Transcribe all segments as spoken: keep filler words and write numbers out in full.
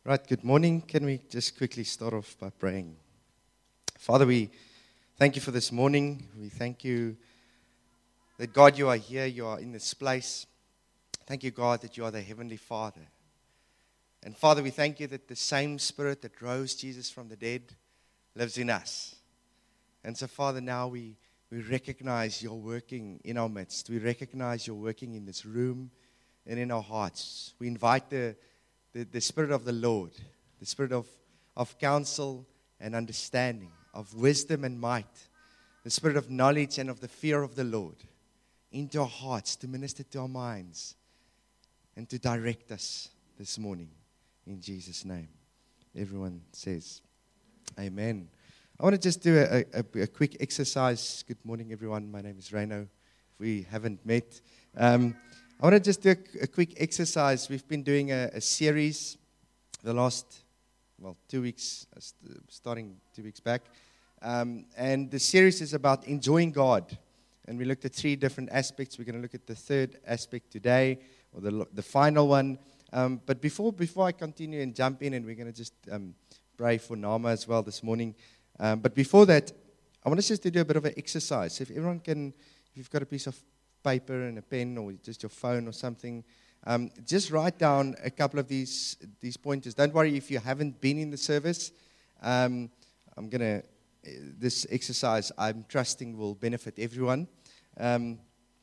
Right, good morning. Can we just quickly start off by praying? Father, we thank you for this morning. We thank you that, God, you are here, you are in this place. Thank you, God, that you are the Heavenly Father. And Father, we thank you that the same Spirit that rose Jesus from the dead lives in us. And so, Father, now we, we recognize you're working in our midst. We recognize you're working in this room and in our hearts. We invite the The, the Spirit of the Lord, the Spirit of, of counsel and understanding, of wisdom and might, the Spirit of knowledge and of the fear of the Lord, into our hearts, to minister to our minds, and to direct us this morning, in Jesus' name. Everyone says, Amen. I want to just do a, a, a quick exercise. Good morning, everyone. My name is Reino. If we haven't met, um, I want to just do a, a quick exercise. We've been doing a, a series the last, well, two weeks, starting two weeks back. Um, and the series is about enjoying God. And we looked at three different aspects. We're going to look at the third aspect today, or the the final one. Um, but before before I continue and jump in, and we're going to just um, pray for Nama as well this morning. Um, but before that, I want us just to do a bit of an exercise. If everyone can, if you've got a piece of paper and a pen or just your phone or something, um, just write down a couple of these these pointers. Don't worry if you haven't been in the service. Um, I'm gonna this exercise I'm trusting will benefit everyone. Um,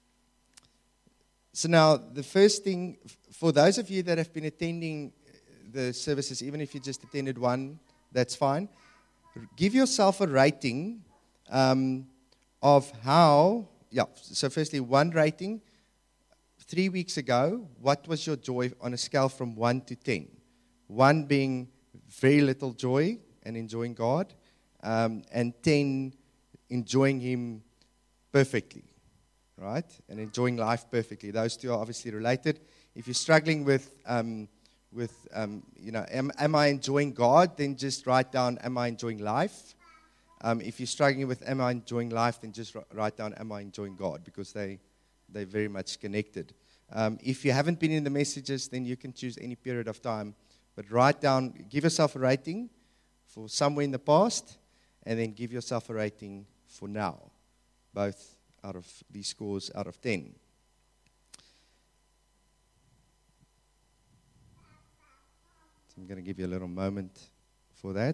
so now the first thing, for those of you that have been attending the services, even if you just attended one, that's fine. Give yourself a rating um, of how. Yeah, so firstly, one rating. Three weeks ago, what was your joy on a scale from one to ten? One being very little joy and enjoying God, um, and ten, enjoying Him perfectly, right? And enjoying life perfectly. Those two are obviously related. If you're struggling with, um, with um, you know, am, am I enjoying God? Then just write down, am I enjoying life? Um, if you're struggling with am I enjoying life, then just write down am I enjoying God, because they, they're very much connected. Um, if you haven't been in the messages, then you can choose any period of time. But write down, give yourself a rating for somewhere in the past, and then give yourself a rating for now, both out of these scores out of ten. So I'm going to give you a little moment for that.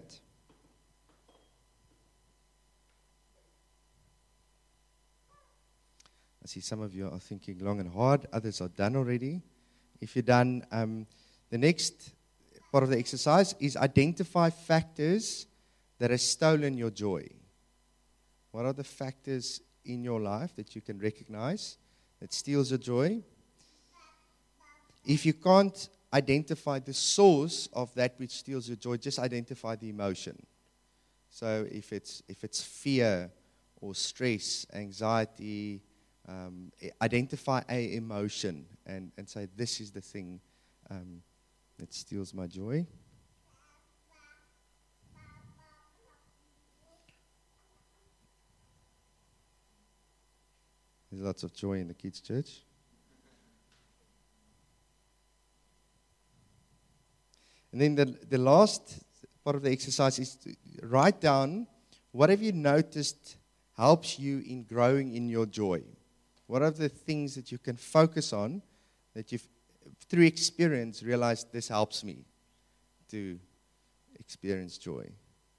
I see some of you are thinking long and hard. Others are done already. If you're done, um, the next part of the exercise is identify factors that have stolen your joy. What are the factors in your life that you can recognize that steals your joy? If you can't identify the source of that which steals your joy, just identify the emotion. So if it's if it's fear or stress, anxiety, Um, identify a emotion and, and say, this is the thing um, that steals my joy. There's lots of joy in the kids' church. And then the, the last part of the exercise is to write down what have you noticed helps you in growing in your joy. What are the things that you can focus on that you've, through experience, realized this helps me to experience joy?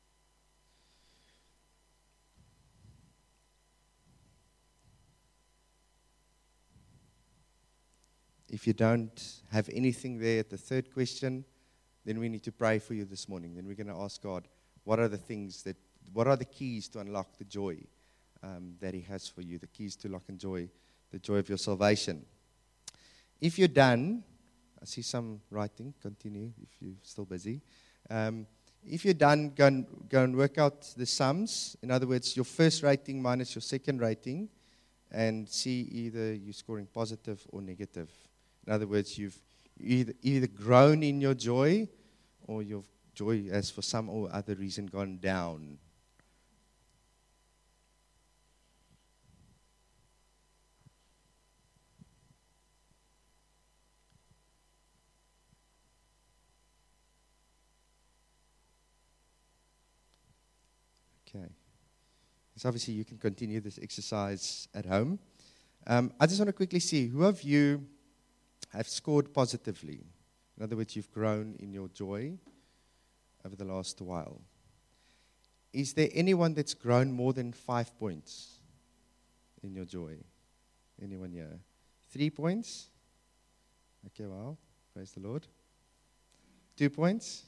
If you don't have anything there at the third question, then we need to pray for you this morning. Then we're going to ask God, what are the things that, what are the keys to unlock the joy Um, that He has for you, the keys to lock and joy, the joy of your salvation. If you're done, I see some writing, continue if you're still busy. Um, if you're done, go and, go and work out the sums. In other words, your first rating minus your second rating, and see either you're scoring positive or negative. In other words, you've either, either grown in your joy, or your joy has for some or other reason gone down. Okay. So obviously you can continue this exercise at home. Um, I just want to quickly see, who of you have scored positively? In other words, you've grown in your joy over the last while. Is there anyone that's grown more than five points in your joy? Anyone here? Three points? Okay, wow. Praise the Lord. Two points?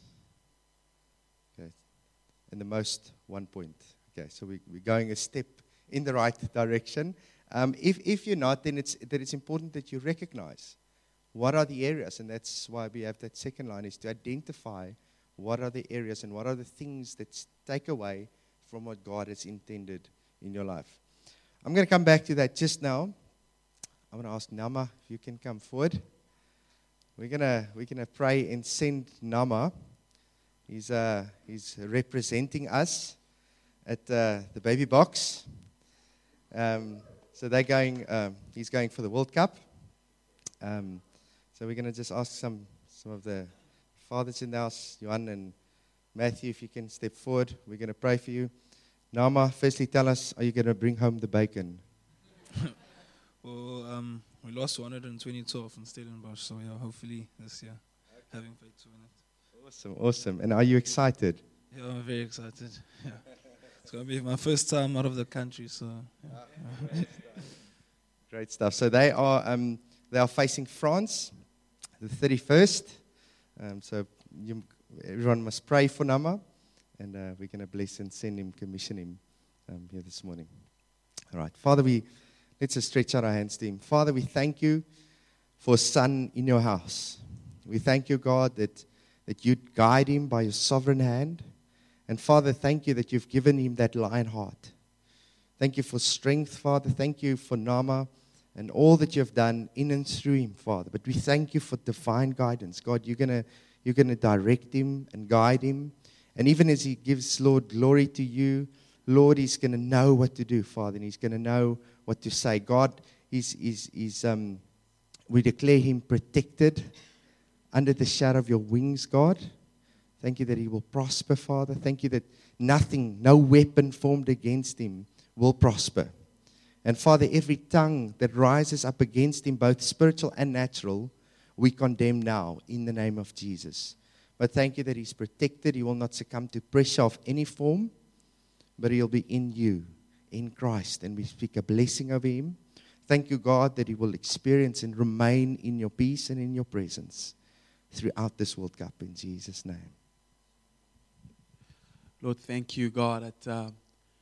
Okay. And the most, one point. Okay, so we, we're going a step in the right direction. Um, if, if you're not, then it's, then it's important that you recognize what are the areas, and that's why we have that second line, is to identify what are the areas and what are the things that take away from what God has intended in your life. I'm going to come back to that just now. I'm going to ask Nama if you can come forward. We're going to we're going to pray and send Nama. He's uh, he's representing us at uh, the baby box. Um, so they're going. Um, he's going for the World Cup. Um, so we're going to just ask some some of the fathers in the house, Johan and Matthew, if you can step forward. We're going to pray for you. Nama, firstly, tell us: are you going to bring home the bacon? Well, um, we lost one hundred twenty-two from Stellenbosch, so yeah, hopefully this year, okay. Having faith to win it. Awesome, awesome. And are you excited? Yeah, I'm very excited. Yeah. It's going to be my first time out of the country, so yeah. Ah, great stuff. Great stuff. So they are um, they are facing France, the thirty-first. Um, so you, everyone must pray for Nama, and uh, we're going to bless and send him, commission him um, here this morning. All right, Father, we let's just stretch out our hands to him. Father, we thank you for a son in your house. We thank you, God, that that you guide him by your sovereign hand. And Father, thank you that you've given him that lion heart. Thank you for strength, Father. Thank you for Nama and all that you've done in and through him, Father. But we thank you for divine guidance. God, you're going to you're gonna direct him and guide him. And even as he gives, Lord, glory to you, Lord, he's going to know what to do, Father, and he's going to know what to say. God, is is is um, we declare him protected under the shadow of your wings, God. Thank you that he will prosper, Father. Thank you that nothing, no weapon formed against him will prosper. And Father, every tongue that rises up against him, both spiritual and natural, we condemn now in the name of Jesus. But thank you that he's protected. He will not succumb to pressure of any form, but he'll be in you, in Christ. And we speak a blessing over him. Thank you, God, that he will experience and remain in your peace and in your presence throughout this World Cup, in Jesus' name. Lord, thank you, God, that uh,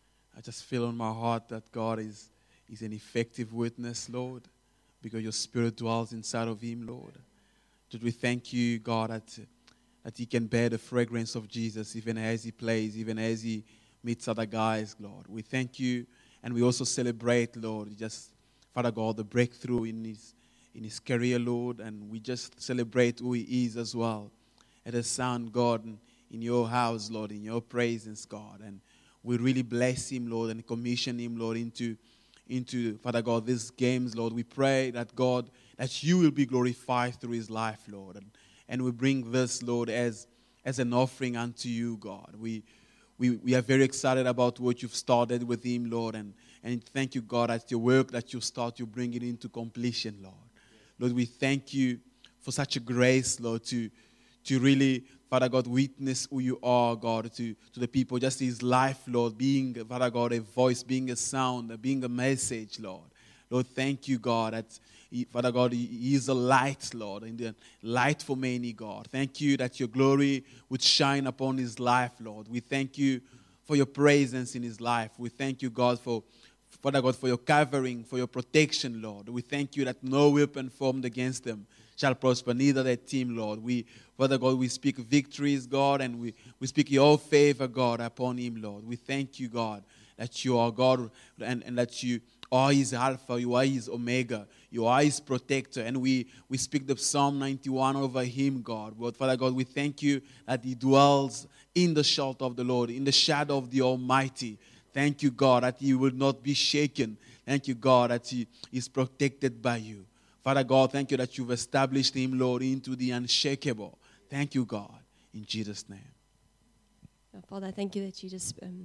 I just feel on my heart that God is, is an effective witness, Lord, because your Spirit dwells inside of him, Lord. Lord, we thank you, God, that, that he can bear the fragrance of Jesus even as he plays, even as he meets other guys, Lord. We thank you, and we also celebrate, Lord, just, Father God, the breakthrough in his in his career, Lord, and we just celebrate who he is as well. It has sound, God, in your house, Lord, in your presence, God, and we really bless him, Lord, and commission him, Lord, into, into Father God, these games, Lord. We pray that, God, that you will be glorified through his life, Lord, and, and we bring this, Lord, as, as an offering unto you, God. We, we, we are very excited about what you've started with him, Lord, and, and thank you, God, that your work that you start, you bring it into completion, Lord. Lord, we thank you for such a grace, Lord, to, to really, Father God, witness who you are, God, to, to the people. Just his life, Lord, being, Father God, a voice, being a sound, being a message, Lord. Lord, thank you, God, that, he, Father God, he is a light, Lord, and the light for many, God. Thank you that your glory would shine upon his life, Lord. We thank you for your presence in his life. We thank you, God, for Father God, for your covering, for your protection, Lord. We thank you that no weapon formed against them shall prosper, neither their team, Lord. We, Father God, we speak victories, God, and we, we speak your favor, God, upon him, Lord. We thank you, God, that you are God and, and that you are his Alpha, you are his Omega, you are his protector. And we, we speak the Psalm ninety-one over him, God. But Father God, we thank you that he dwells in the shelter of the Lord, in the shadow of the Almighty. Thank you, God, that he will not be shaken. Thank you, God, that he is protected by you. Father God, thank you that you've established him, Lord, into the unshakable. Thank you, God, in Jesus' name. Father, I thank you that you just um,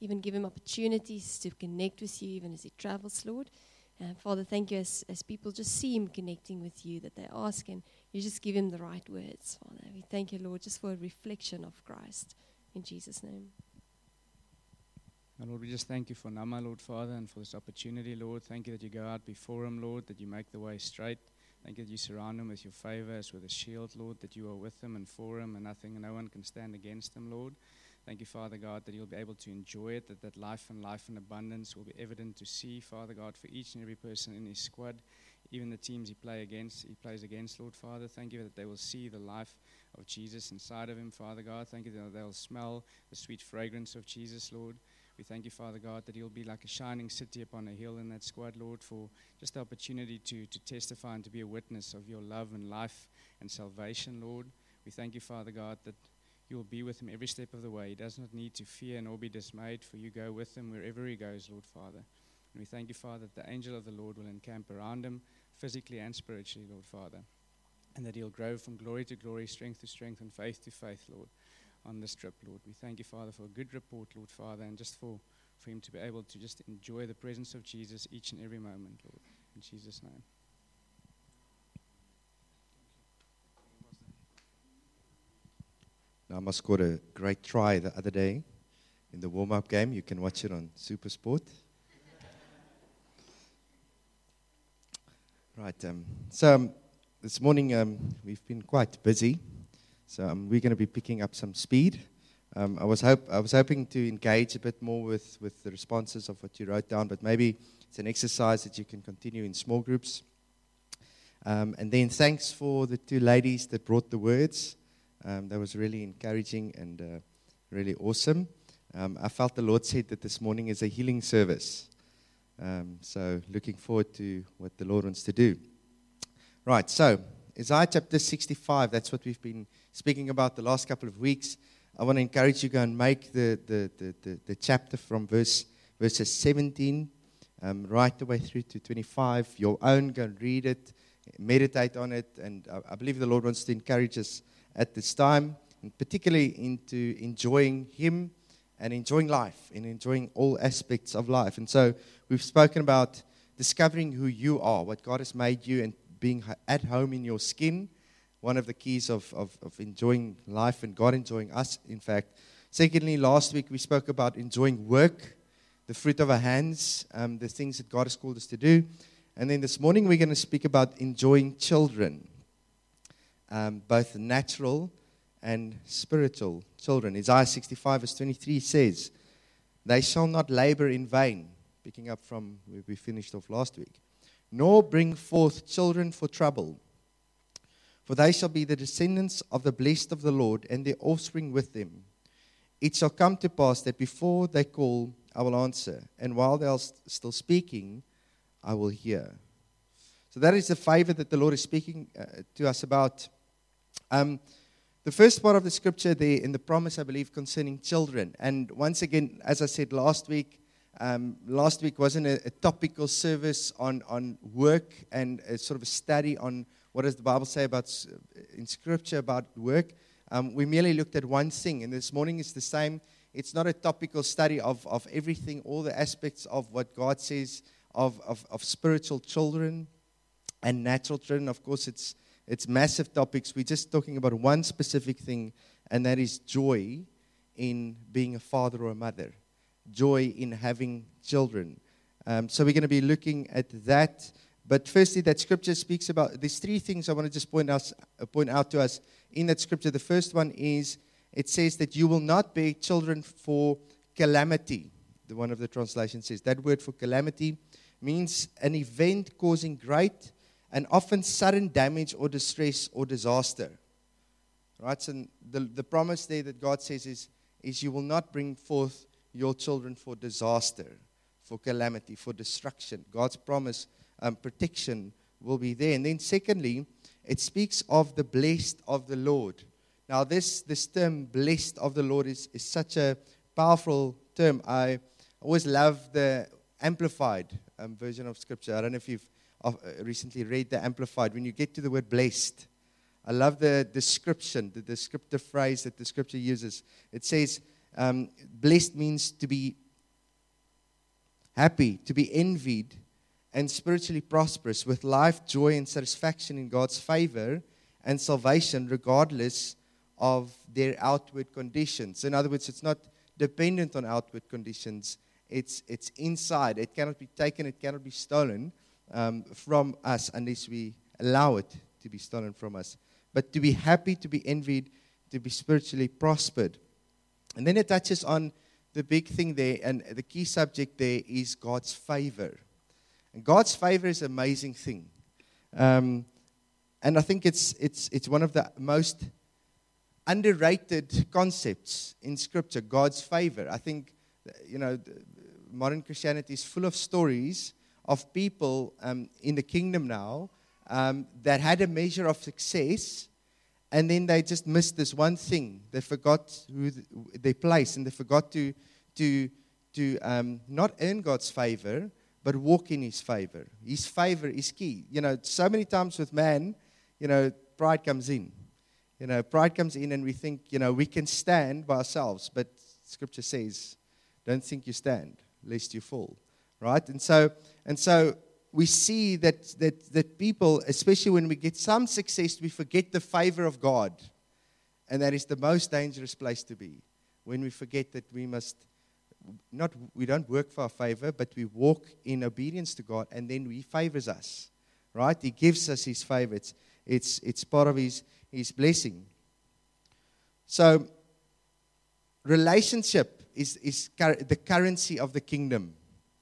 even give him opportunities to connect with you even as he travels, Lord. And Father, thank you as, as people just see him connecting with you, that they ask and you just give him the right words, Father. We thank you, Lord, just for a reflection of Christ. In Jesus' name. And Lord, we just thank you for Nama, Lord Father, and for this opportunity, Lord. Thank you that you go out before him, Lord, that you make the way straight. Thank you that you surround him with your favor as with a shield, Lord, that you are with him and for him, and nothing and no one can stand against him, Lord. Thank you, Father God, that he'll be able to enjoy it, that that life and life in abundance will be evident to see, Father God, for each and every person in his squad, even the teams he play against, he plays against, Lord Father. Thank you that they will see the life of Jesus inside of him, Father God. Thank you that they'll smell the sweet fragrance of Jesus, Lord. We thank you, Father God, that he'll be like a shining city upon a hill in that squad, Lord, for just the opportunity to, to testify and to be a witness of your love and life and salvation, Lord. We thank you, Father God, that you will be with him every step of the way. He does not need to fear nor be dismayed, for you go with him wherever he goes, Lord Father. And we thank you, Father, that the angel of the Lord will encamp around him, physically and spiritually, Lord Father, and that he'll grow from glory to glory, strength to strength, and faith to faith, Lord, on this trip, Lord. We thank you, Father, for a good report, Lord Father, and just for, for him to be able to just enjoy the presence of Jesus each and every moment, Lord. In Jesus' name. Nama scored a great try the other day in the warm-up game. You can watch it on SuperSport. Right. Um, so um, this morning um, we've been quite busy. So um, we're going to be picking up some speed. Um, I was hope I was hoping to engage a bit more with, with the responses of what you wrote down, but maybe it's an exercise that you can continue in small groups. Um, and then thanks for the two ladies that brought the words. Um, that was really encouraging and uh, really awesome. Um, I felt the Lord said that this morning is a healing service. Um, so looking forward to what the Lord wants to do. Right, so Isaiah chapter sixty-five, that's what we've been speaking about the last couple of weeks. I want to encourage you to go and make the, the, the, the, the chapter from verse verses seventeen um, right the way through to twenty-five. Your own, go and read it, meditate on it, and I, I believe the Lord wants to encourage us at this time, and particularly into enjoying Him and enjoying life and enjoying all aspects of life. And so we've spoken about discovering who you are, what God has made you, and being at home in your skin. One of the keys of, of, of enjoying life and God enjoying us, in fact. Secondly, last week we spoke about enjoying work, the fruit of our hands, um, the things that God has called us to do. And then this morning we're going to speak about enjoying children, um, both natural and spiritual children. Isaiah sixty-five verse twenty-three says, "They shall not labor in vain," picking up from where we finished off last week, "nor bring forth children for trouble. For they shall be the descendants of the blessed of the Lord, and their offspring with them. It shall come to pass that before they call, I will answer, and while they are still speaking, I will hear." So that is the favor that the Lord is speaking uh, to us about. Um, the first part of the scripture there in the promise, I believe, concerning children. And once again, as I said last week, um, last week wasn't a, a topical service on, on work and a sort of a study on what does the Bible say about in Scripture about work. Um, we merely looked at one thing, and this morning is the same. It's not a topical study of, of everything, all the aspects of what God says of, of, of spiritual children and natural children. Of course, it's it's massive topics. We're just talking about one specific thing, and that is joy in being a father or a mother, joy in having children. Um, so we're going to be looking at that. But firstly, that scripture speaks about, there's three things I want to just point out, uh, point out to us in that scripture. The first one is, it says that you will not bear children for calamity. The one of the translations says that word for calamity means an event causing great and often sudden damage or distress or disaster. Right? So the, the promise there that God says is, is you will not bring forth your children for disaster, for calamity, for destruction. God's promise, um, protection will be there. And then secondly, it speaks of the blessed of the Lord. Now this, this term, blessed of the Lord, is, is such a powerful term. I always love the Amplified um, version of Scripture. I don't know if you've uh, recently read the Amplified. When you get to the word blessed, I love the description, the descriptive phrase that the Scripture uses. It says, um, blessed means to be happy, to be envied, and spiritually prosperous, with life, joy, and satisfaction in God's favor and salvation, regardless of their outward conditions. In other words, it's not dependent on outward conditions. It's it's inside. It cannot be taken. It cannot be stolen um, from us unless we allow it to be stolen from us. But to be happy, to be envied, to be spiritually prospered. And then it touches on the big thing there, and the key subject there is God's favor. And God's favor is an amazing thing. Um, and I think it's it's it's one of the most underrated concepts in Scripture, God's favor. I think, you know, modern Christianity is full of stories of people um, in the kingdom now um, that had a measure of success, and then they just missed this one thing. They forgot who the, their place, and they forgot to to to um, not earn God's favor, but walk in His favor. His favor is key. You know, so many times with man, you know, pride comes in. You know, pride comes in, and we think, you know, we can stand by ourselves. But Scripture says, don't think you stand, lest you fall. Right? And so, and so we see that that that people, especially when we get some success, we forget the favor of God. And that is the most dangerous place to be. When we forget that we must not we don't work for our favor, but we walk in obedience to God, and then He favors us. Right? He gives us His favor. It's it's, it's part of His His blessing. So, relationship is, is cur- the currency of the kingdom.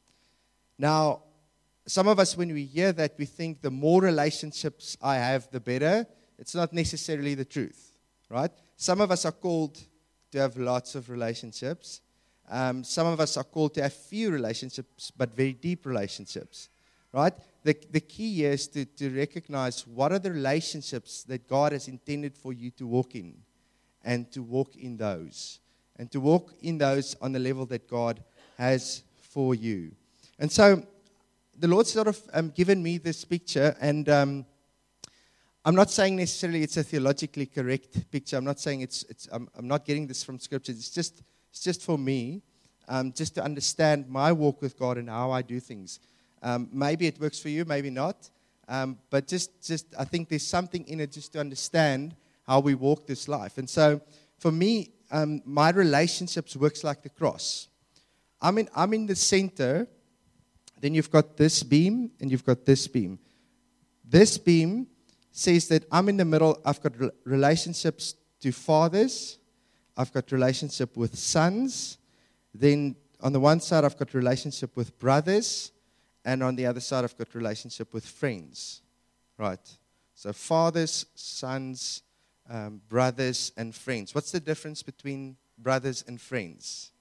Now, some of us, when we hear that, we think the more relationships I have, the better. It's not necessarily the truth, right? Some of us are called to have lots of relationships. Um, some of us are called to have few relationships, but very deep relationships, right? The, the key here is to, to recognize what are the relationships that God has intended for you to walk in, and to walk in those. And to walk in those on the level that God has for you. And so, the Lord's sort of um, given me this picture, and um, I'm not saying necessarily it's a theologically correct picture. I'm not saying it's, it's I'm, I'm not getting this from Scripture. It's just, it's just for me, um, just to understand my walk with God and how I do things. Um, maybe it works for you, maybe not. Um, but just, just, I think there's something in it just to understand how we walk this life. And so, for me, um, my relationships works like the cross. I'm in, I'm in the center. Then you've got this beam, and you've got this beam. This beam says that I'm in the middle. I've got re- relationships to fathers. I've got relationship with sons. Then on the one side, I've got relationship with brothers. And on the other side, I've got relationship with friends. Right? So fathers, sons, um, brothers, and friends. What's the difference between brothers and friends?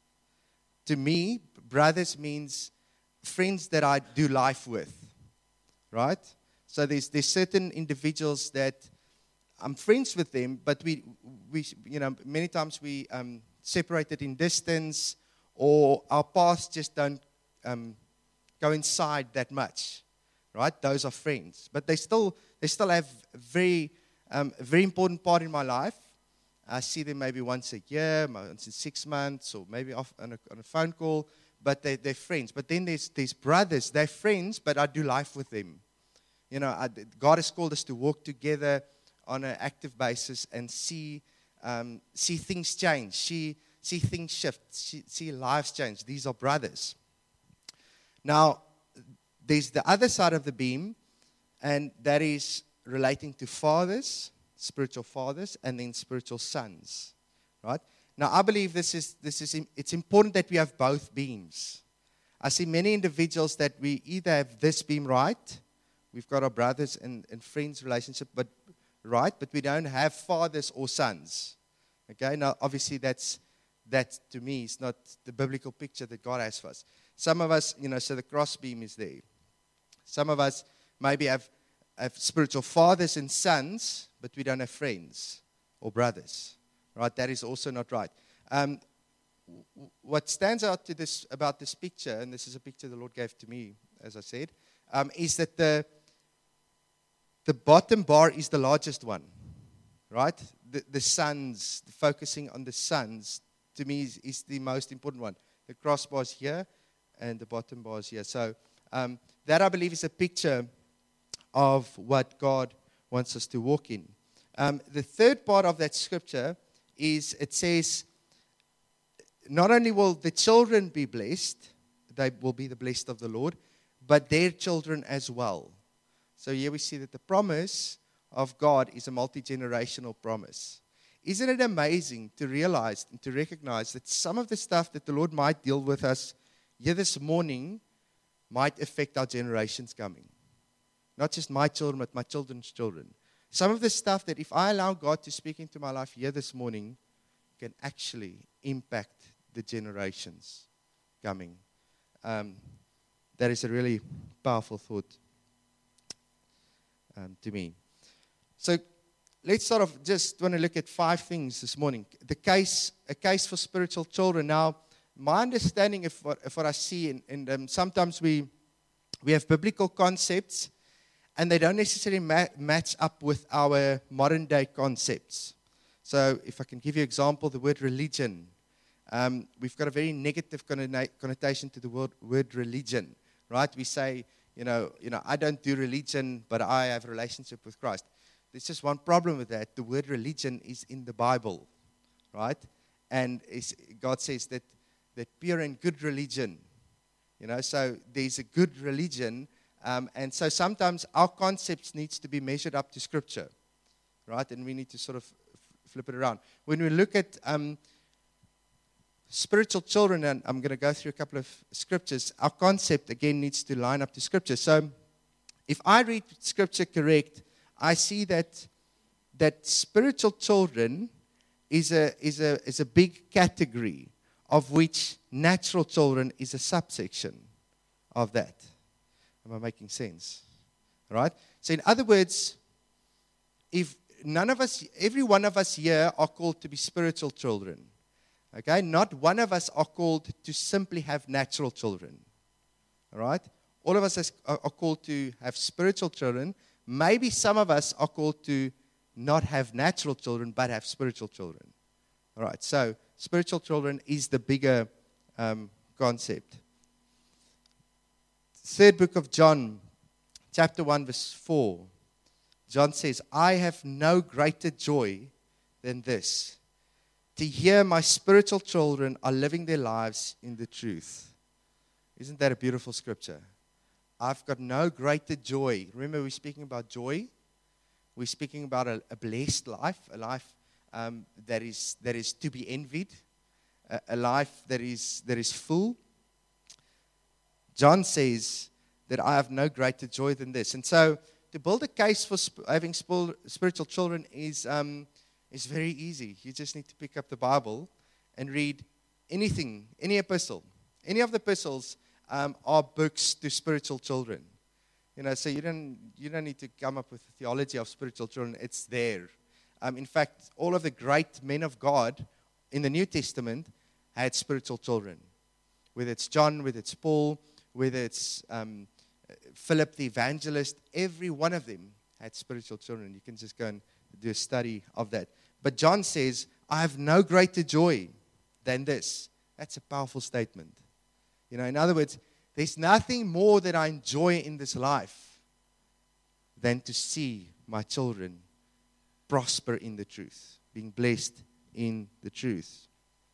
To me, brothers means friends that I do life with, right? So there's there's certain individuals that I'm friends with them, but we we you know many times we um, separated in distance, or our paths just don't um, coincide that much, right? Those are friends, but they still they still have a very um, a very important part in my life. I see them maybe once a year, once in six months, or maybe off on a, on a phone call. But they, they're friends. But then there's, there's brothers. They're friends, but I do life with them. You know, I, God has called us to walk together on an active basis and see um, see things change, see, see things shift, see, see lives change. These are brothers. Now, there's the other side of the beam, and that is relating to fathers, spiritual fathers, and then spiritual sons, right? Now, I believe this is this is it's important that we have both beams. I see many individuals that we either have this beam right, we've got our brothers and, and friends relationship, but right, but we don't have fathers or sons. Okay, now obviously that's that to me is not the biblical picture that God has for us. Some of us, you know, so the cross beam is there. Some of us maybe have have spiritual fathers and sons, but we don't have friends or brothers. Right, that is also not right. Um, w- what stands out to this about this picture, and this is a picture the Lord gave to me, as I said, um, is that the the bottom bar is the largest one. Right, the the sons, focusing on the sons, to me is, is the most important one. The crossbar is here, and the bottom bars here. So um, that, I believe, is a picture of what God wants us to walk in. Um, the third part of that scripture is, it says, not only will the children be blessed, they will be the blessed of the Lord, but their children as well. So here we see that the promise of God is a multi-generational promise. Isn't it amazing to realize and to recognize that some of the stuff that the Lord might deal with us here this morning might affect our generations coming? Not just my children, but my children's children. Some of the stuff that if I allow God to speak into my life here this morning can actually impact the generations coming. Um, that is a really powerful thought um, to me. So let's sort of just want to look at five things this morning. The case, a case for spiritual children. Now, my understanding of what, of what I see, and, and um, sometimes we we have biblical concepts, and they don't necessarily ma- match up with our modern day concepts. So if I can give you an example, the word religion. Um, we've got a very negative connota- connotation to the word, word religion, right? We say, you know, you know, I don't do religion, but I have a relationship with Christ. There's just one problem with that. The word religion is in the Bible, right? And it's, God says that, that pure and good religion, you know, so there's a good religion. Um, and so sometimes our concepts needs to be measured up to Scripture, right? And we need to sort of f- flip it around. When we look at um, spiritual children, and I'm going to go through a couple of scriptures, our concept, again, needs to line up to Scripture. So if I read Scripture correct, I see that that spiritual children is a, is a, is a big category, of which natural children is a subsection of that. Am I making sense? All right? So in other words, if none of us, every one of us here are called to be spiritual children. Okay? Not one of us are called to simply have natural children. All right? All of us are called to have spiritual children. Maybe some of us are called to not have natural children, but have spiritual children. All right? So spiritual children is the bigger um, concept. Third book of John, chapter one, verse four. John says, I have no greater joy than this, to hear my spiritual children are living their lives in the truth. Isn't that a beautiful scripture? I've got no greater joy. Remember, we're speaking about joy. We're speaking about a, a blessed life, a life um, that is that is to be envied, a, a life that is that is full. John says that I have no greater joy than this. And so to build a case for sp- having sp- spiritual children is, um, is very easy. You just need to pick up the Bible and read anything, any epistle. Any of the epistles um, are books to spiritual children. You know, so you don't, you don't need to come up with the theology of spiritual children. It's there. Um, in fact, all of the great men of God in the New Testament had spiritual children. Whether it's John, whether it's Paul, whether it's um, Philip the evangelist, every one of them had spiritual children. You can just go and do a study of that. But John says, I have no greater joy than this. That's a powerful statement. You know, in other words, there's nothing more that I enjoy in this life than to see my children prosper in the truth, being blessed in the truth.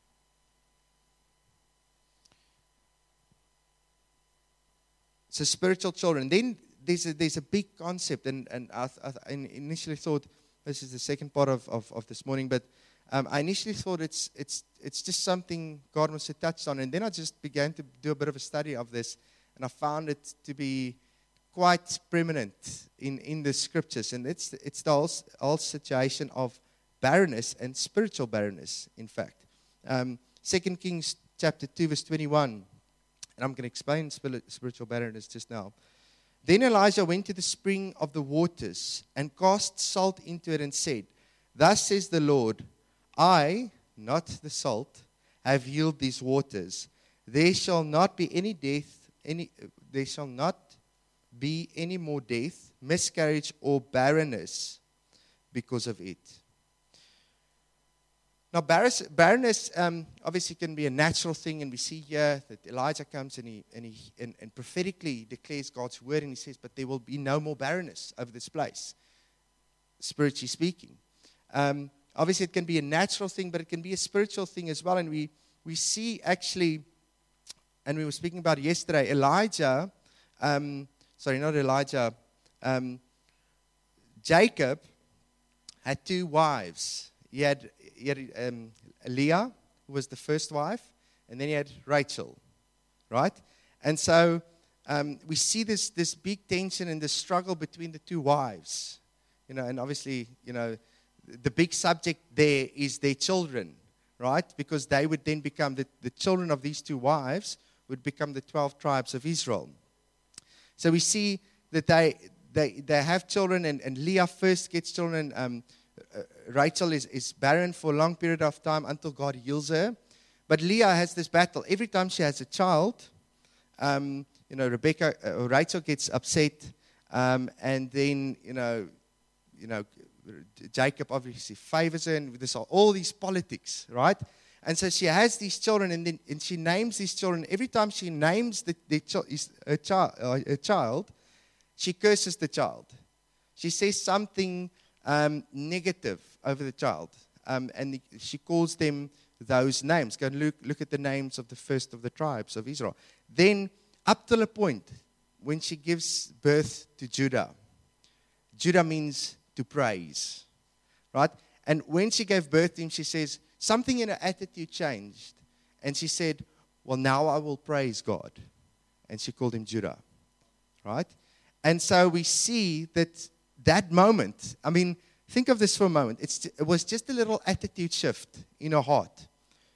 So spiritual children. Then there's a, there's a big concept, and, and I, I, I initially thought, this is the second part of, of, of this morning, but um, I initially thought it's it's it's just something God wants to touch on, and then I just began to do a bit of a study of this, and I found it to be quite prominent in, in the scriptures, and it's it's the whole, whole situation of barrenness and spiritual barrenness, in fact. Um, Second Kings chapter two, verse twenty-one. And I'm going to explain spiritual barrenness just now. Then Elijah went to the spring of the waters and cast salt into it and said, Thus says the Lord, I, not the salt, have healed these waters. There shall not be any death, any, there shall not be any more death, miscarriage, or barrenness because of it. Now, barrenness, barrenness um, obviously can be a natural thing, and we see here that Elijah comes and he, and, he and, and prophetically declares God's word, and he says, but there will be no more barrenness over this place, spiritually speaking. Um, obviously, it can be a natural thing, but it can be a spiritual thing as well, and we, we see actually, and we were speaking about it yesterday, Elijah, um, sorry, not Elijah, um, Jacob had two wives. He had, he had um, Leah, who was the first wife, and then he had Rachel, right? And so um, we see this this big tension and the struggle between the two wives, you know. And obviously, you know, the big subject there is their children, right? Because they would then become the, the children of these two wives would become the twelve tribes of Israel. So we see that they they they have children, and, and Leah first gets children. Um, Uh, Rachel is, is barren for a long period of time until God heals her. But Leah has this battle. Every time she has a child, um, you know, Rebecca, uh, Rachel gets upset. Um, and then, you know, you know, Jacob obviously favors her. And there's all these politics, right? And so she has these children, and then and she names these children. Every time she names the, the her, child, uh, her child, she curses the child. She says something Um, negative over the child. Um, and the, she calls them those names. Go and look, look at the names of the first of the tribes of Israel. Then, up till a point, when she gives birth to Judah. Judah means to praise. Right? And when she gave birth to him, she says, something in her attitude changed. And she said, well, now I will praise God. And she called him Judah. Right? And so we see that that moment, I mean, think of this for a moment. It's, it was just a little attitude shift in her heart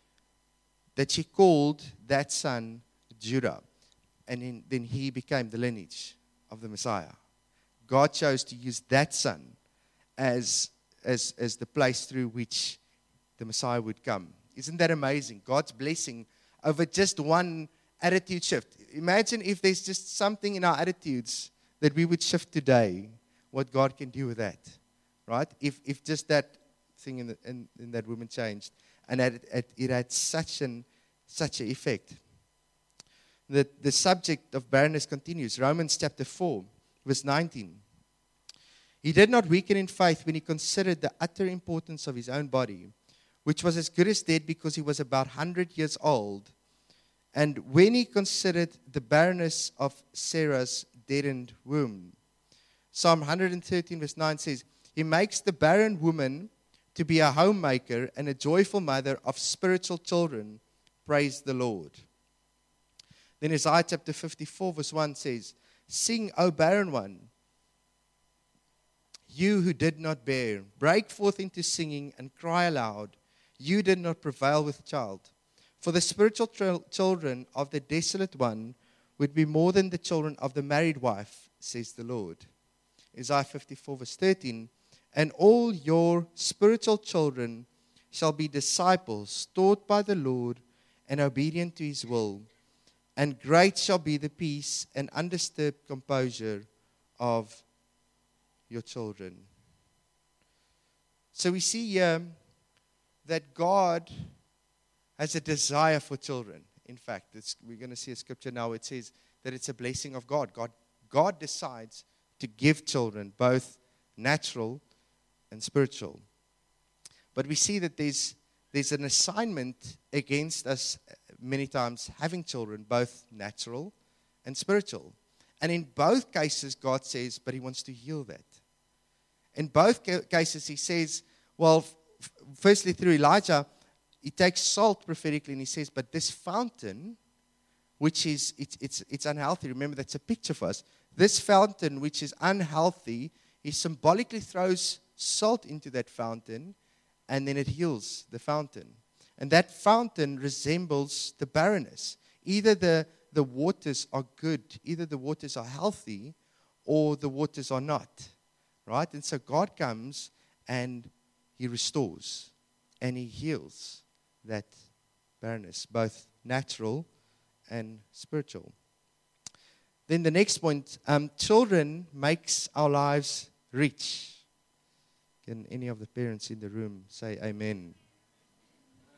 that she called that son Judah. And in, then he became the lineage of the Messiah. God chose to use that son as, as, as the place through which the Messiah would come. Isn't that amazing? God's blessing over just one attitude shift. Imagine if there's just something in our attitudes that we would shift today. What God can do with that, right? If if just that thing in, the, in, in that woman changed, and it, it, it had such an such an effect. The the subject of barrenness continues. Romans chapter four, verse nineteen. He did not weaken in faith when he considered the utter importance of his own body, which was as good as dead because he was about one hundred years old, and when he considered the barrenness of Sarah's deadened womb. Psalm one thirteen verse nine says, he makes the barren woman to be a homemaker and a joyful mother of spiritual children. Praise the Lord. Then Isaiah chapter fifty-four verse one says, sing, O barren one, you who did not bear, break forth into singing and cry aloud, you did not prevail with child. For the spiritual tra- children of the desolate one would be more than the children of the married wife, says the Lord. Isaiah fifty-four verse thirteen, and all your spiritual children shall be disciples, taught by the Lord and obedient to his will. And great shall be the peace and undisturbed composure of your children. So we see here that God has a desire for children. In fact, it's, we're going to see a scripture now. It says that it's a blessing of God. God, God decides to give children, both natural and spiritual. But we see that there's there's an assignment against us many times having children, both natural and spiritual. And in both cases, God says, but he wants to heal that. In both ca- cases, he says, well, f- firstly through Elijah, he takes salt prophetically and he says, but this fountain, which is, it's, it's, it's unhealthy. Remember, that's a picture for us. This fountain, which is unhealthy, he symbolically throws salt into that fountain, and then it heals the fountain. And that fountain resembles the barrenness. Either the, the waters are good, either the waters are healthy, or the waters are not. Right? And so God comes and he restores and he heals that barrenness, both natural and spiritual. Then the next point, um, children makes our lives rich. Can any of the parents in the room say amen?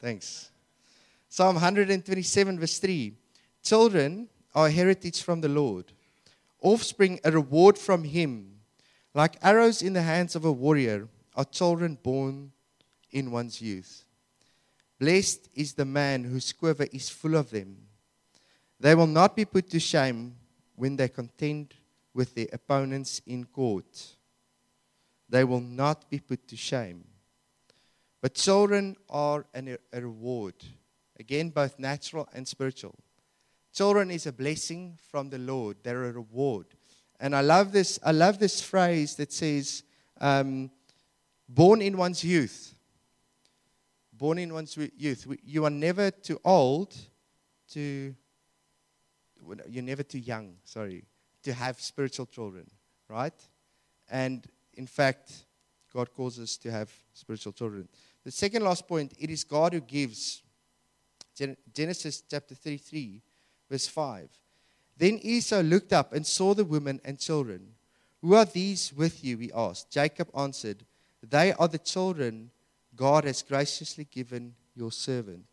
Thanks. Psalm one twenty-seven, verse three. Children are a heritage from the Lord, offspring a reward from Him. Like arrows in the hands of a warrior are children born in one's youth. Blessed is the man whose quiver is full of them. They will not be put to shame when they contend with their opponents in court. They will not be put to shame. But children are an, a reward. Again, both natural and spiritual. Children is a blessing from the Lord. They're a reward. And I love this, I love this phrase that says, um, born in one's youth. Born in one's youth. You are never too old to, you're never too young, sorry, to have spiritual children, right? And in fact, God calls us to have spiritual children. The second last point, it is God who gives. Genesis chapter thirty-three, verse five. Then Esau looked up and saw the women and children. Who are these with you, he asked. Jacob answered, they are the children God has graciously given your servant.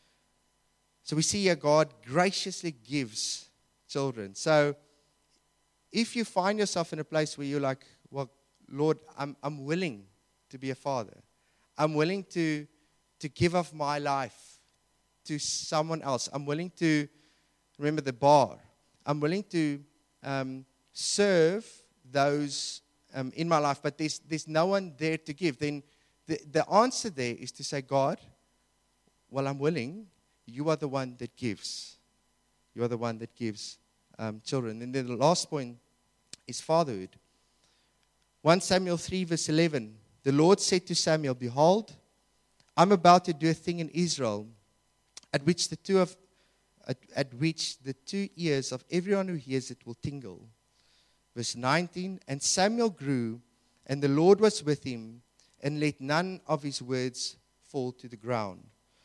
So we see here God graciously gives children. So if you find yourself in a place where you're like, well, Lord, I'm, I'm willing to be a father. I'm willing to, to give of my life to someone else. I'm willing to, remember the bar, I'm willing to um, serve those um, in my life, but there's, there's no one there to give. Then the, the answer there is to say, God, well, I'm willing. You are the one that gives. You are the one that gives um, children. And then the last point is fatherhood. First Samuel three, verse eleven. The Lord said to Samuel, behold, I'm about to do a thing in Israel at which the two of At, at which the two ears of everyone who hears it will tingle. Verse nineteen, and Samuel grew, and the Lord was with him, and let none of his words fall to the ground.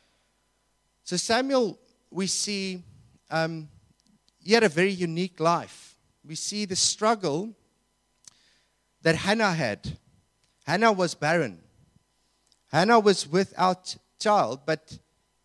So Samuel, we see, um, he had a very unique life. We see the struggle that Hannah had. Hannah was barren. Hannah was without child, but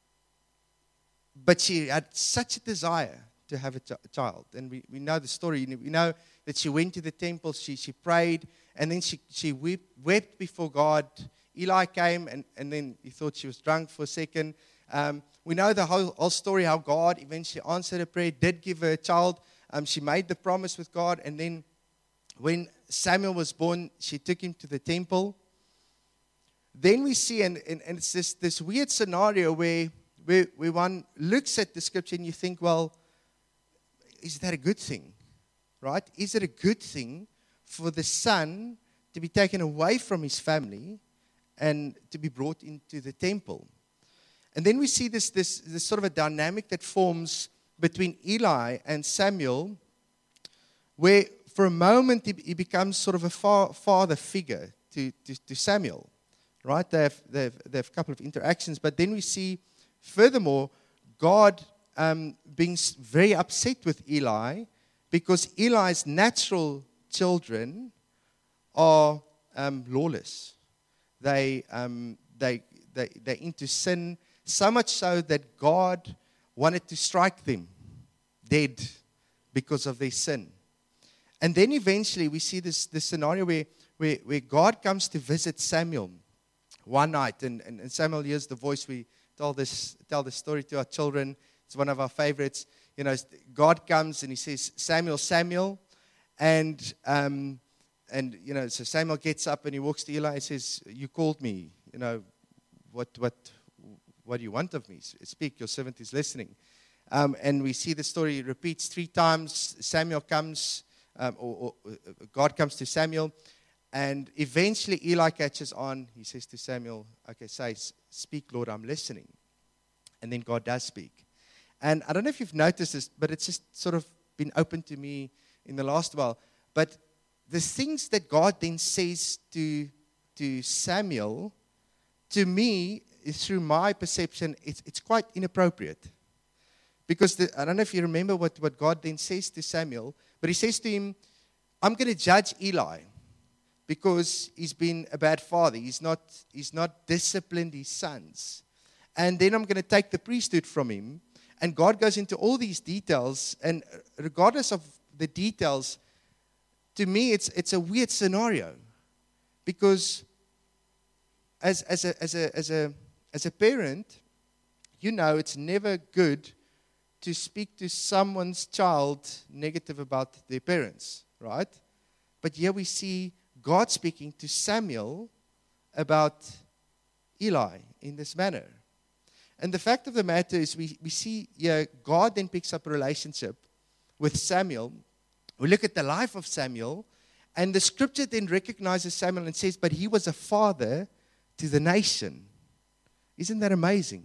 But she had such a desire to have a ch- child. And we, we know the story. We know that she went to the temple, she, she prayed, and then she, she wept, wept before God. Eli came, and, and then he thought she was drunk for a second. Um, we know the whole, whole story, how God eventually answered her prayer, did give her a child. Um, she made the promise with God, and then when Samuel was born, she took him to the temple. Then we see, and, and, and it's this, this weird scenario where Where, where one looks at the scripture and you think, well, is that a good thing? Right? Is it a good thing for the son to be taken away from his family and to be brought into the temple? And then we see this, this, this sort of a dynamic that forms between Eli and Samuel, where for a moment he, he becomes sort of a fa- father figure to, to, to Samuel. Right? They have, they, have, they have a couple of interactions, but then we see furthermore, God um, being very upset with Eli because Eli's natural children are um, lawless. They, um, they, they, they're into sin, so much so that God wanted to strike them dead because of their sin. And then eventually we see this, this scenario where, where, where God comes to visit Samuel one night, and, and, and Samuel hears the voice. We Tell this, tell this story to our children. It's one of our favorites. You know, God comes and he says, Samuel, Samuel. And, um, and you know, so Samuel gets up and he walks to Eli and says, you called me. You know, what, what, what do you want of me? Speak, your servant is listening. Um, and we see the story repeats three times. Samuel comes, um, or, or God comes to Samuel. And eventually Eli catches on. He says to Samuel, okay, say, speak, Lord, I'm listening. And then God does speak. And I don't know if you've noticed this, but it's just sort of been open to me in the last while. But the things that God then says to, to Samuel, to me, through my perception, it's, it's quite inappropriate. Because the, I don't know if you remember what, what God then says to Samuel, but he says to him, I'm going to judge Eli. Because he's been a bad father. He's not, he's not disciplined his sons. and then I'm going to take the priesthood from him. And God goes into all these details, and regardless of the details, to me it's it's a weird scenario, because as as a as a as a as a parent, you know it's never good to speak to someone's child negative about their parents, right? But here we see God speaking to Samuel about Eli in this manner. And the fact of the matter is we, we see here God then picks up a relationship with Samuel. We look at the life of Samuel, and the scripture then recognizes Samuel and says, but he was a father to the nation. Isn't that amazing?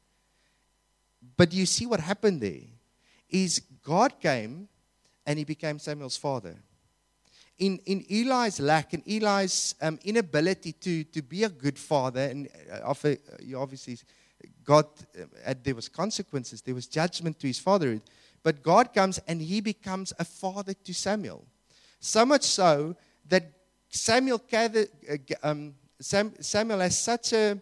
But you see what happened there is God came and he became Samuel's father. In, in Eli's lack and Eli's um, inability to, to be a good father, and obviously God, uh, there was consequences, there was judgment to his fatherhood, but God comes and he becomes a father to Samuel. So much so that Samuel, gathered, uh, um, Sam, Samuel has such a,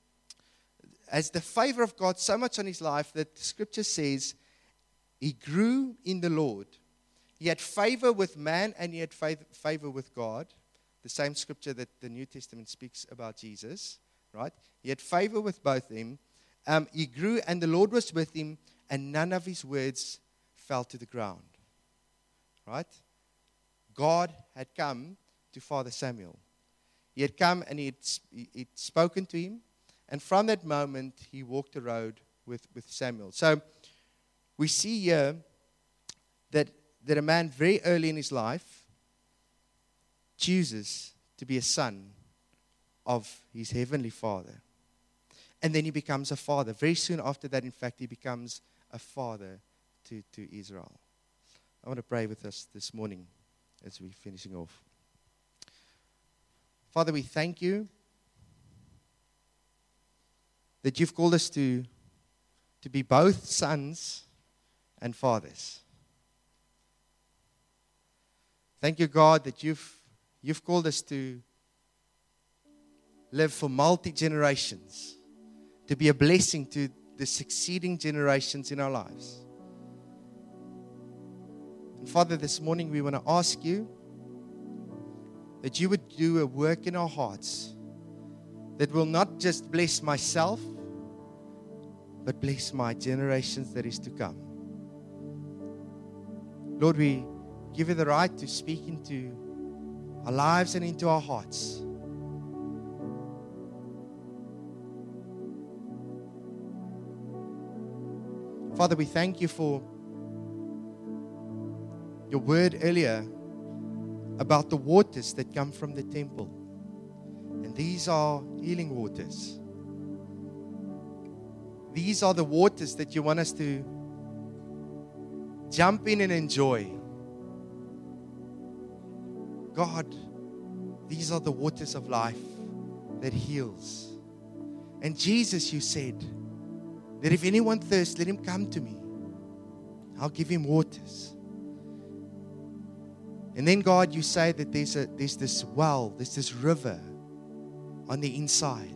as the favor of God so much on his life that the scripture says he grew in the Lord. He had favor with man and he had favor with God. The same scripture that the New Testament speaks about Jesus, right? He had favor with both of them. Um, he grew and the Lord was with him, and none of his words fell to the ground, right? God had come to Father Samuel. He had come and he had, he had spoken to him. And from that moment, he walked the road with, with Samuel. So we see here that, that a man very early in his life chooses to be a son of his heavenly Father. And then he becomes a father. Very soon after that, in fact, he becomes a father to, to Israel. I want to pray with us this morning as we're finishing off. Father, we thank you that you've called us to, to be both sons and fathers. Thank you, God, that you've, you've called us to live for multi-generations, to be a blessing to the succeeding generations in our lives. And Father, this morning we want to ask you that you would do a work in our hearts that will not just bless myself, but bless my generations that is to come. Lord, we give you the right to speak into our lives and into our hearts. Father, we thank you for your word earlier about the waters that come from the temple. And these are healing waters. These are the waters that you want us to jump in and enjoy. God, these are the waters of life that heals. And Jesus, you said that if anyone thirsts, let him come to me. I'll give him waters. And then, God, you say that there's a there's this well, there's this river on the inside.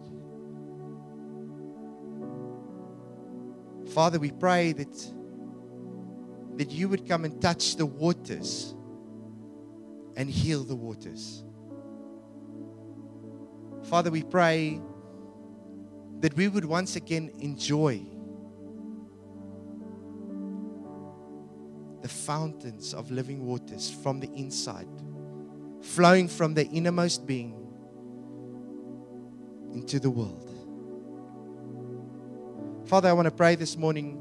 Father, we pray that, that you would come and touch the waters and heal the waters. Father, we pray that we would once again enjoy the fountains of living waters from the inside, flowing from the innermost being into the world. Father, I want to pray this morning,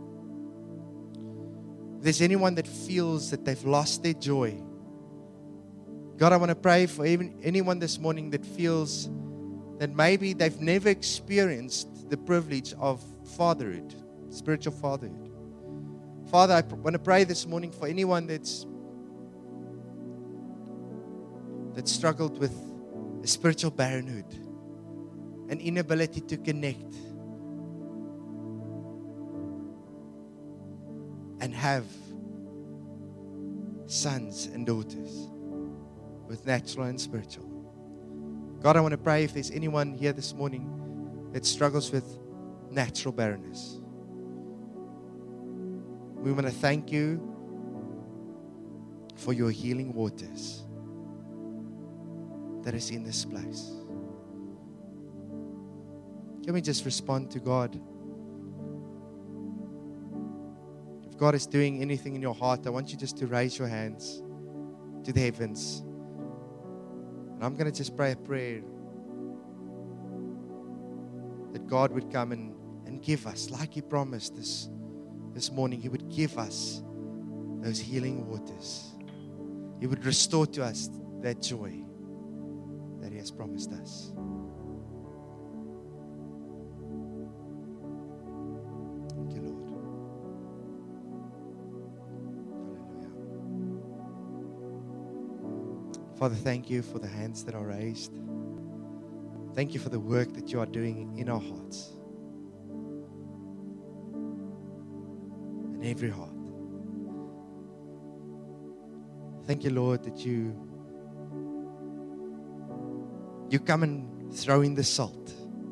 if there's anyone that feels that they've lost their joy, God, I want to pray for even anyone this morning that feels that maybe they've never experienced the privilege of fatherhood, spiritual fatherhood. Father, I pr- want to pray this morning for anyone that's that struggled with a spiritual barrenhood, an inability to connect and have sons and daughters, with natural and spiritual. God, I want to pray if there's anyone here this morning that struggles with natural barrenness. We want to thank you for your healing waters that is in this place. Can we just respond to God? If God is doing anything in your heart, I want you just to raise your hands to the heavens. And I'm going to just pray a prayer that God would come and, and give us, like He promised this, this morning, He would give us those healing waters. He would restore to us that joy that He has promised us. Thank you, Lord. Hallelujah. Father, thank you for the hands that are raised. Thank you for the work that you are doing in our hearts. In every heart. Thank you, Lord, that you you come and throw in the salt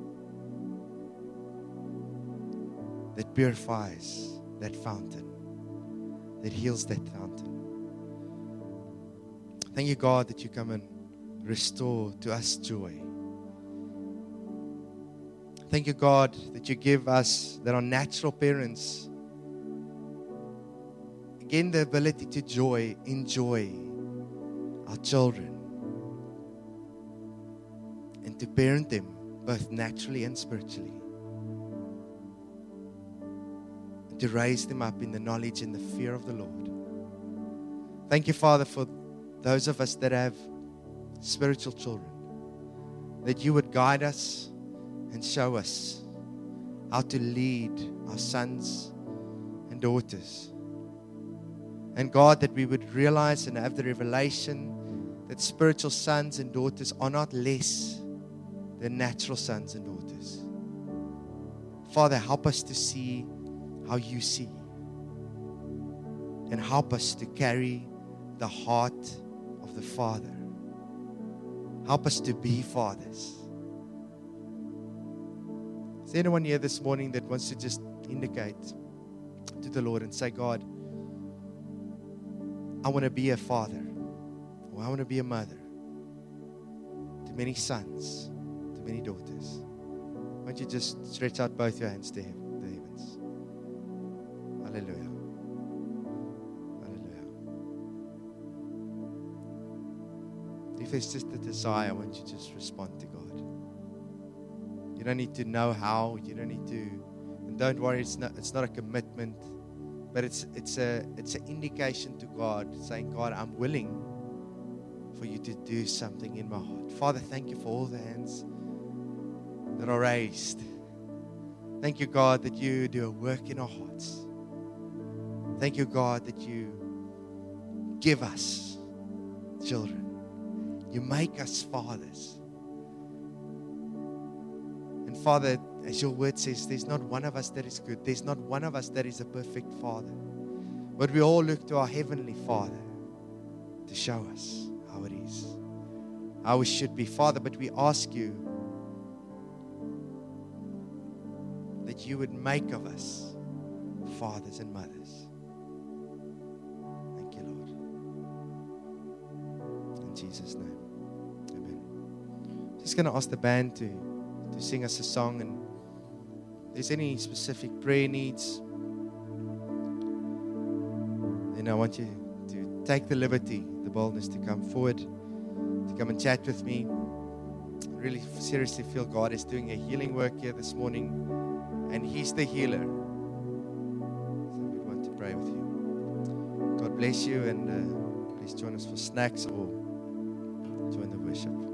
that purifies that fountain, that heals that fountain. Thank you, God, that you come and restore to us joy. Thank you, God, that you give us, that are natural parents, again the ability to joy, enjoy our children and to parent them both naturally and spiritually, and to raise them up in the knowledge and the fear of the Lord. Thank you, Father, for those of us that have spiritual children, that you would guide us and show us how to lead our sons and daughters. And God, that we would realize and have the revelation that spiritual sons and daughters are not less than natural sons and daughters. Father, help us to see how you see. And help us to carry the heart of the Father. Help us to be fathers. Is there anyone here this morning that wants to just indicate to the Lord and say, God, I want to be a father, or I want to be a mother to many sons, to many daughters? Why don't you just stretch out both your hands to the heavens? Hallelujah. Hallelujah. If there's just a desire, I want you to just respond to God. You don't need to know how. You don't need to, and don't worry. It's not. It's not a commitment, but it's it's a it's an indication to God, saying, God, I'm willing for you to do something in my heart. Father, thank you for all the hands that are raised. Thank you, God, that you do a work in our hearts. Thank you, God, that you give us children. You make us fathers. And Father, as your word says, there's not one of us that is good. There's not one of us that is a perfect father. But we all look to our Heavenly Father to show us how it is, how we should be, Father. But we ask you that you would make of us fathers and mothers. Thank you, Lord. In Jesus' name, amen. Just going to ask the band to, to sing us a song, and if there's any specific prayer needs, then I want you to take the liberty, the boldness to come forward, to come and chat with me. I really seriously feel God is doing a healing work here this morning, and He's the healer. So we want to pray with you. God bless you, and uh, please join us for snacks or join the worship.